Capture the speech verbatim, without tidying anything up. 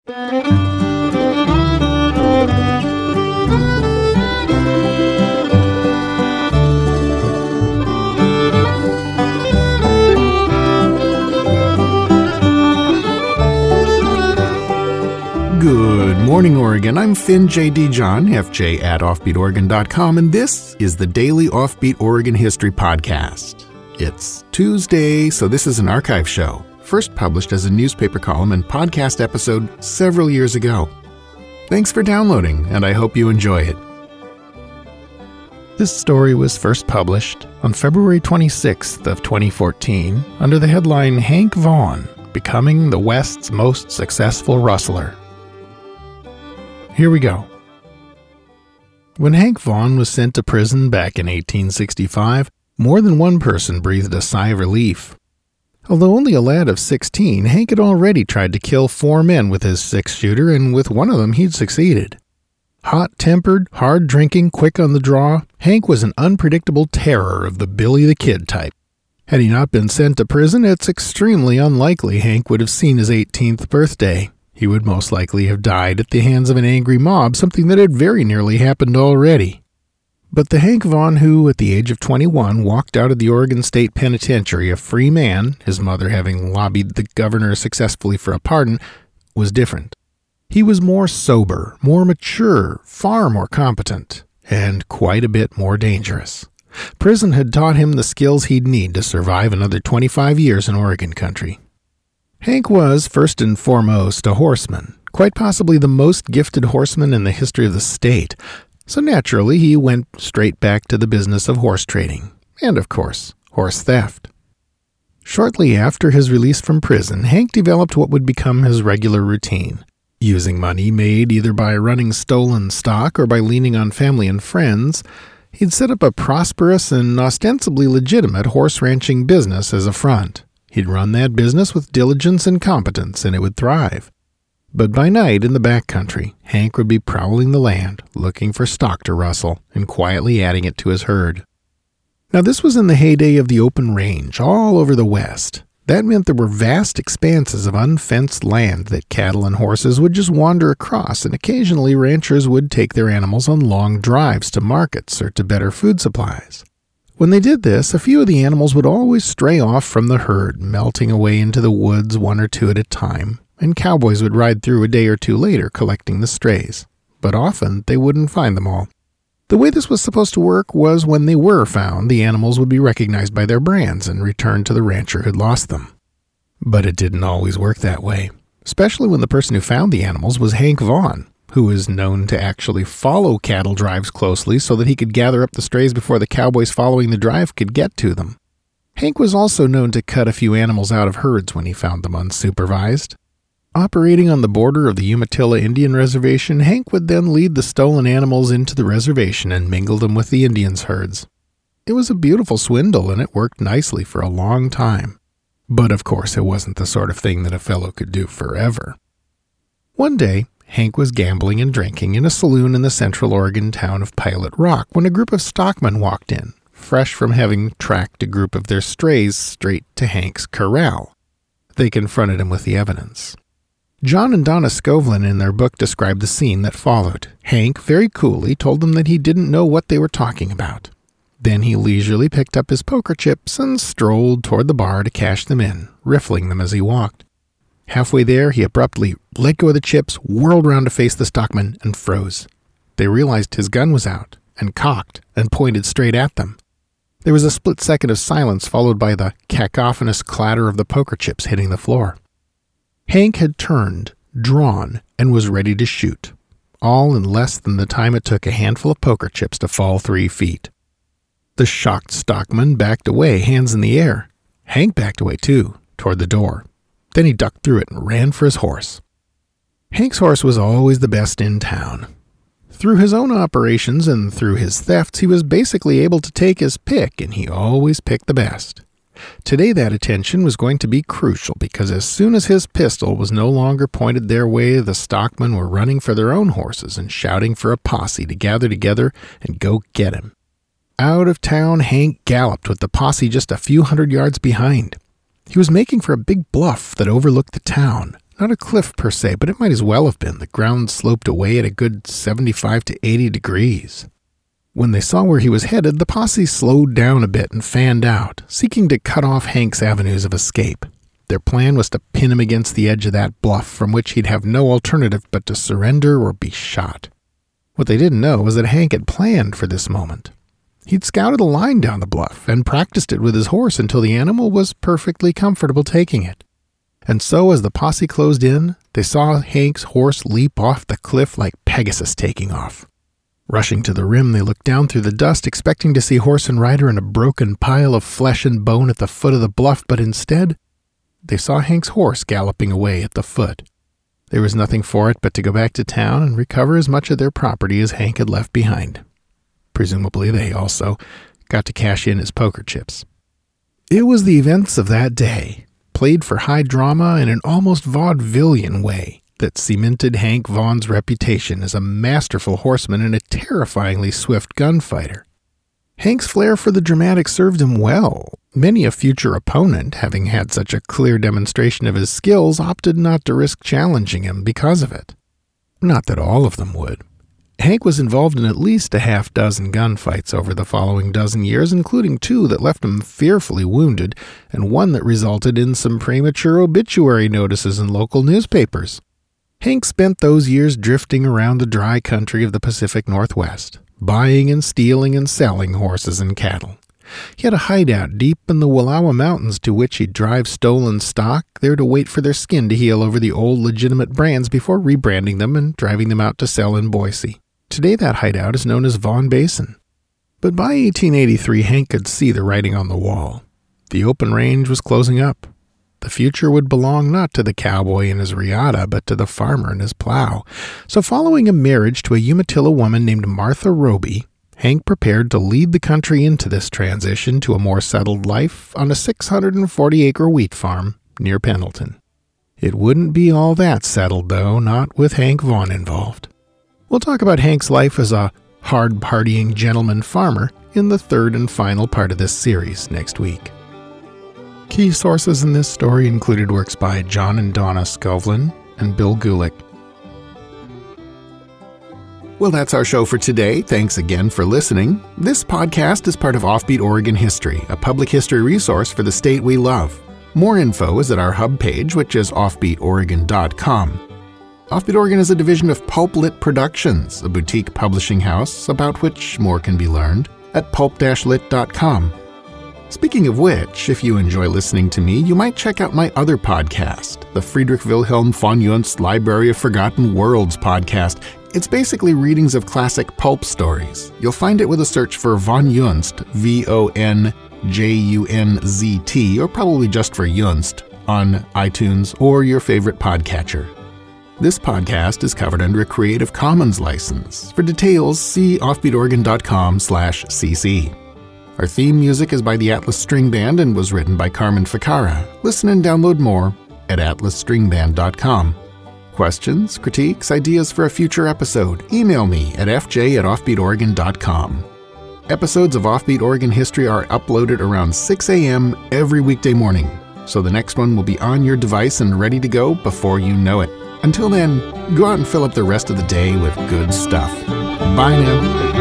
Good morning, Oregon. I'm Finn J D. John, F J at offbeat oregon dot com, and this is the Daily Offbeat Oregon History Podcast. It's Tuesday, so this is an archive show, first published as a newspaper column and podcast episode several years ago. Thanks for downloading, and I hope you enjoy it. This story was first published on February twenty-sixth of twenty fourteen under the headline Hank Vaughn, Becoming the West's Most Successful Rustler. Here we go. When Hank Vaughn was sent to prison back in eighteen sixty-five, more than one person breathed a sigh of relief. Although only a lad of sixteen, Hank had already tried to kill four men with his six-shooter, and with one of them he'd succeeded. Hot-tempered, hard-drinking, quick on the draw, Hank was an unpredictable terror of the Billy the Kid type. Had he not been sent to prison, it's extremely unlikely Hank would have seen his eighteenth birthday. He would most likely have died at the hands of an angry mob, something that had very nearly happened already. But the Hank Vaughn who, at the age of twenty-one, walked out of the Oregon State Penitentiary a free man, his mother having lobbied the governor successfully for a pardon, was different. He was more sober, more mature, far more competent, and quite a bit more dangerous. Prison had taught him the skills he'd need to survive another twenty-five years in Oregon country. Hank was, first and foremost, a horseman, quite possibly the most gifted horseman in the history of the state, so naturally he went straight back to the business of horse trading, and of course, horse theft. Shortly after his release from prison, Hank developed what would become his regular routine. Using money made either by running stolen stock or by leaning on family and friends, he'd set up a prosperous and ostensibly legitimate horse ranching business as a front. He'd run that business with diligence and competence, and it would thrive. But by night in the backcountry, Hank would be prowling the land, looking for stock to rustle, and quietly adding it to his herd. Now this was in the heyday of the open range, all over the West. That meant there were vast expanses of unfenced land that cattle and horses would just wander across, and occasionally ranchers would take their animals on long drives to markets or to better food supplies. When they did this, a few of the animals would always stray off from the herd, melting away into the woods one or two at a time, and cowboys would ride through a day or two later collecting the strays. But often they wouldn't find them all. The way this was supposed to work was when they were found, the animals would be recognized by their brands and returned to the rancher who'd lost them. But it didn't always work that way, especially when the person who found the animals was Hank Vaughn, who was known to actually follow cattle drives closely so that he could gather up the strays before the cowboys following the drive could get to them. Hank was also known to cut a few animals out of herds when he found them unsupervised. Operating on the border of the Umatilla Indian Reservation, Hank would then lead the stolen animals into the reservation and mingle them with the Indians' herds. It was a beautiful swindle, and it worked nicely for a long time. But of course it wasn't the sort of thing that a fellow could do forever. One day, Hank was gambling and drinking in a saloon in the central Oregon town of Pilot Rock when a group of stockmen walked in, fresh from having tracked a group of their strays straight to Hank's corral. They confronted him with the evidence. John and Donna Skovlin in their book described the scene that followed. Hank very coolly told them that he didn't know what they were talking about. Then he leisurely picked up his poker chips and strolled toward the bar to cash them in, riffling them as he walked. Halfway there, he abruptly let go of the chips, whirled around to face the stockmen, and froze. They realized his gun was out, and cocked, and pointed straight at them. There was a split second of silence, followed by the cacophonous clatter of the poker chips hitting the floor. Hank had turned, drawn, and was ready to shoot, all in less than the time it took a handful of poker chips to fall three feet. The shocked stockman backed away, hands in the air. Hank backed away, too, toward the door. Then he ducked through it and ran for his horse. Hank's horse was always the best in town. Through his own operations and through his thefts, he was basically able to take his pick, and he always picked the best. Today that attention was going to be crucial because as soon as his pistol was no longer pointed their way, the stockmen were running for their own horses and shouting for a posse to gather together and go get him. Out of town, Hank galloped with the posse just a few hundred yards behind. He was making for a big bluff that overlooked the town, Not a cliff per se, but it might as well have been. The ground sloped away at a good seventy-five to eighty degrees. When they saw where he was headed, the posse slowed down a bit and fanned out, seeking to cut off Hank's avenues of escape. Their plan was to pin him against the edge of that bluff from which he'd have no alternative but to surrender or be shot. What they didn't know was that Hank had planned for this moment. He'd scouted a line down the bluff and practiced it with his horse until the animal was perfectly comfortable taking it. And so as the posse closed in, they saw Hank's horse leap off the cliff like Pegasus taking off. Rushing to the rim, they looked down through the dust, expecting to see horse and rider in a broken pile of flesh and bone at the foot of the bluff, but instead, they saw Hank's horse galloping away at the foot. There was nothing for it but to go back to town and recover as much of their property as Hank had left behind. Presumably, they also got to cash in his poker chips. It was the events of that day, played for high drama in an almost vaudevillian way, that cemented Hank Vaughan's reputation as a masterful horseman and a terrifyingly swift gunfighter. Hank's flair for the dramatic served him well. Many a future opponent, having had such a clear demonstration of his skills, opted not to risk challenging him because of it. Not that all of them would. Hank was involved in at least a half dozen gunfights over the following dozen years, including two that left him fearfully wounded, and one that resulted in some premature obituary notices in local newspapers. Hank spent those years drifting around the dry country of the Pacific Northwest, buying and stealing and selling horses and cattle. He had a hideout deep in the Wallowa Mountains to which he'd drive stolen stock, there to wait for their skin to heal over the old legitimate brands before rebranding them and driving them out to sell in Boise. Today that hideout is known as Vaughan Basin. But by eighteen eighty-three, Hank could see the writing on the wall. The open range was closing up. The future would belong not to the cowboy in his riata, but to the farmer in his plow. So following a marriage to a Umatilla woman named Martha Roby, Hank prepared to lead the country into this transition to a more settled life on a six hundred forty acre wheat farm near Pendleton. It wouldn't be all that settled, though, not with Hank Vaughan involved. We'll talk about Hank's life as a hard-partying gentleman farmer in the third and final part of this series next week. Key sources in this story included works by John and Donna Skovlin and Bill Gulick. Well, that's our show for today. Thanks again for listening. This podcast is part of Offbeat Oregon History, a public history resource for the state we love. More info is at our hub page, which is offbeat oregon dot com. Offbeat Oregon is a division of Pulp Lit Productions, a boutique publishing house about which more can be learned at pulp dash lit dot com. Speaking of which, if you enjoy listening to me, you might check out my other podcast, the Friedrich Wilhelm von Junst Library of Forgotten Worlds podcast. It's basically readings of classic pulp stories. You'll find it with a search for Von Junst, V O N J U N Z T, or probably just for Junst, on iTunes or your favorite podcatcher. This podcast is covered under a Creative Commons license. For details, see offbeat oregon dot com slash c c. Our theme music is by the Atlas String Band and was written by Carmen Ficara. Listen and download more at atlas string band dot com. Questions, critiques, ideas for a future episode? Email me at f j at offbeat oregon dot com. Episodes of Offbeat Oregon History are uploaded around six a.m. every weekday morning, so the next one will be on your device and ready to go before you know it. Until then, go out and fill up the rest of the day with good stuff. Bye now.